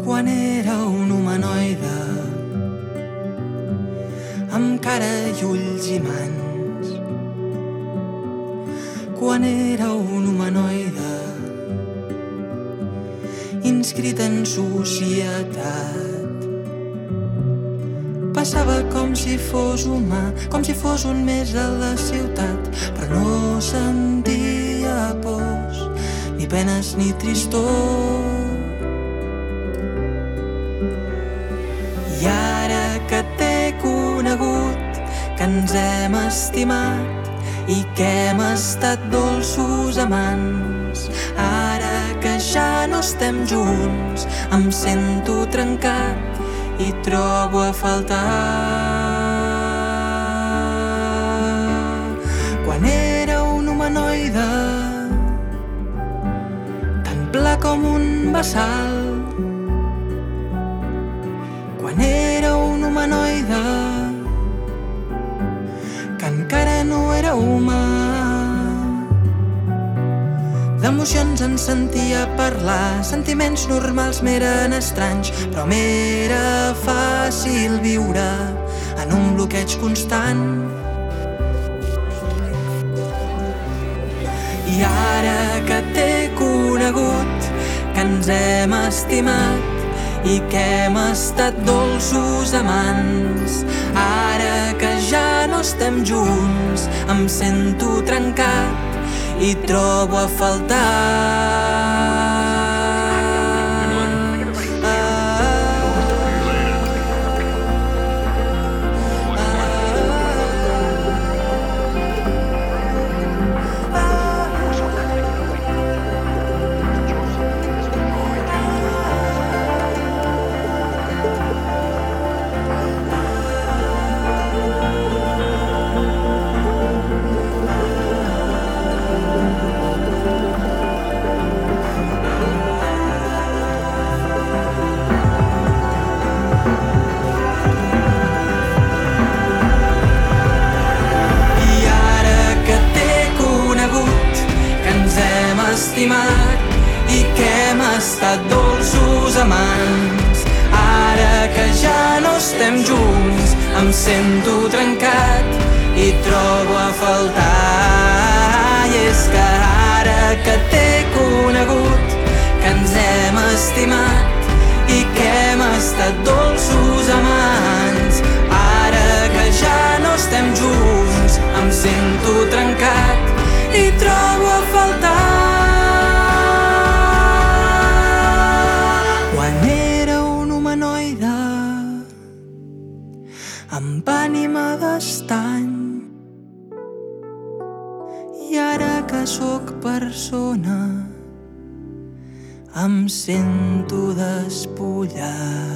quan era un humanoide amb cara i ulls i mans. Quan era un humanoide inscrit en societat, passava com si fos humà, com si fos un més a la ciutat, però no sentia pors, ni penes ni tristor. I ara que t'he conegut, que ens hem estimat i que hem estat dolços amants, ara que ja no estem junts, em sento trencat i trobo a faltar. Quan era un humanoide tan pla com un bassal, quan era un humanoide que encara no era humà, d'emocions en sentia parlar, sentiments normals m'eren estranys, però m'era fàcil viure en un bloqueig constant. I ara que t'he conegut, que ens hem estimat i que hem estat dolços amants, ara que ja no estem junts, em sento trencat i trobo a faltar. Estimat i que hem estat dolços amants, ara que ja no estem junts, em sento trencat i trobo a faltar. I és que ara que t'he conegut, que ens hem estimat i que hem estat dolços amants, ara que ja no estem junts, em sento trencat i trobo a faltar. Amb ànima d'estany, i ara que sóc persona em sento despullat.